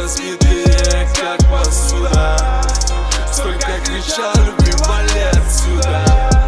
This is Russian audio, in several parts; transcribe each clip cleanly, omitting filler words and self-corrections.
разбитые, как посуда. Столько кричал, любви, вали отсюда.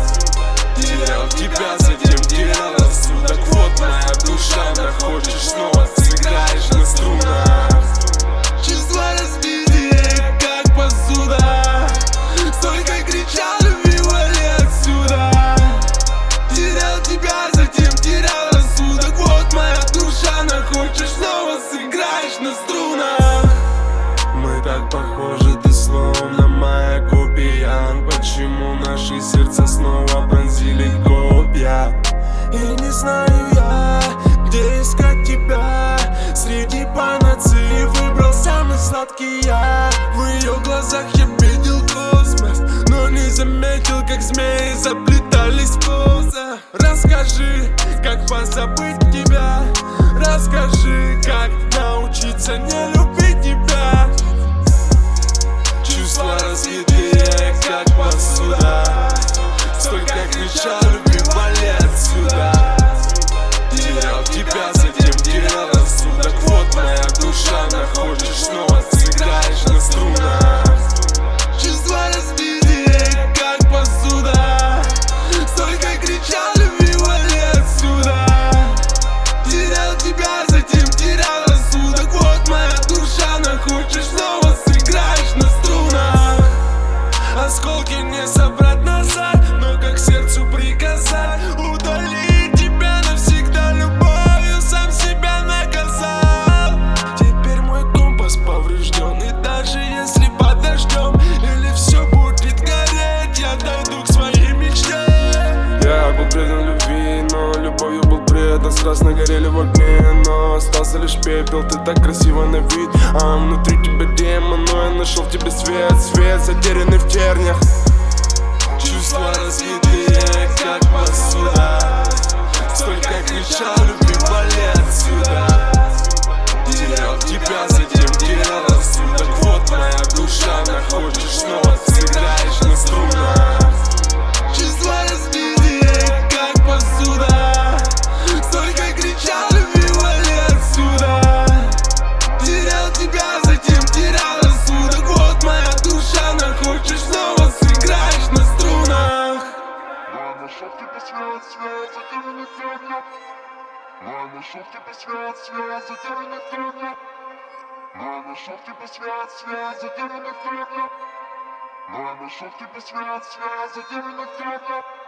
Терял тебя, затем терял рассудок. Вот моя душа, да хочешь снова сыграешь на струнах. Чувства разбитые, как посуда. Столько кричал, любви, вали отсюда. Терял тебя, затем терял рассудок. Вот моя душа, да хочешь снова сыграешь на струнах. Мы так похожи, ты словно моя копия. Почему наши сердца снова пронзили копья? И не знаю я, где искать тебя. Среди панацеи выбрал самый сладкий я. В ее глазах я видел космос, но не заметил, как змеи заплетались в косах. Расскажи, как позабыть тебя. Расскажи, как научиться не любить тебя. Чувства разбитые, как посуда. Столько кричал, любви, вали отсюда. Терял тебя, затем терял рассудок. Вот моя душа, да хочешь снова сыграешь на струнах. Чувства разбитые, как посуда. Столько кричал, любви, вали отсюда. Терял тебя, затем терял рассудок. Вот моя душа, да хочешь снова сыграешь на струнах. Осколки не собрать назад, но как сердцу приказать удалить тебя навсегда любовью, сам себя наказал. Теперь мой компас поврежден, и даже если подождем или все будет гореть, я дойду к своей мечте. Я был предан любви, но любовью был предан. Страстно горели в огне, но остался лишь пепел. Ты так красива на вид, а внутри тебя демон. Но я нашел в тебе свет, свет затерянный в терниях. Чувства разбитые, как посуда. Столько кричал, любви, вали отсюда. Терял тебя, затем терял рассудок. Вот моя душа, да хочешь снова сыграешь на струнах. Чувства разбитые, как посуда. Столько кричал, любви, вали отсюда. Терял тебя, затем терял рассудок. Вот моя душа, да хочешь снова сыграешь на струнах. Я нашел в тебе свет, свет, затерянный в терниях. Я нашел в тебе свет, свет, затерянный в терниях. Я нашел в тебе свет, свет, затерянный в терниях. Я нашел в тебе свет, свет, затерянный в терниях.